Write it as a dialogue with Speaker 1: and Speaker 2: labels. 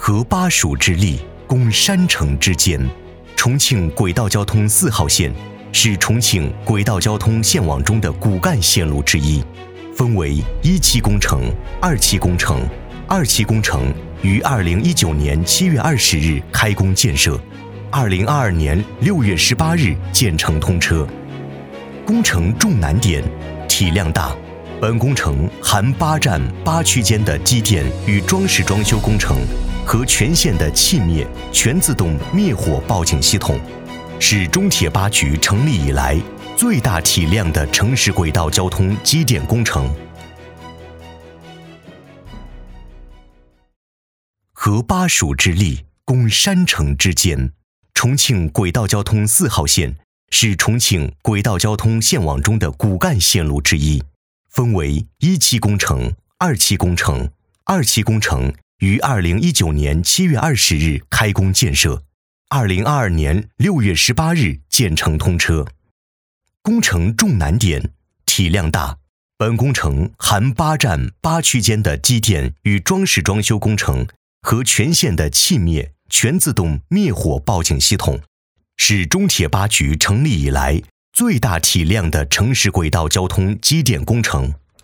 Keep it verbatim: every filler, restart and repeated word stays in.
Speaker 1: 合巴蜀之力，攻山城之坚。重庆轨道交通四号线是重庆轨道交通线网中的骨干线路之一，分为一期工程、二期工程。二期工程于二零一九年七月二十日开工建设，二零二二年六月十八日建成通车。工程重难点，体量大。本工程含八站八区间的机电与装饰装修工程和全线的气灭全自动灭火报警系统，是中铁八局成立以来最大体量的城市轨道交通机电工程。合巴蜀之力，攻山城之坚。重庆轨道交通四号线是重庆轨道交通线网中的骨干线路之一，分为一期工程、二期工程。二期工程于二零一九年七月二十日开工建设，二零二二年六月十八日建成通车。工程重难点，体量大。本工程含八站八区间的机电与装饰装修工程和全线的气灭全自动灭火报警系统，是中铁八局成立以来最大体量的城市轨道交通机电工程。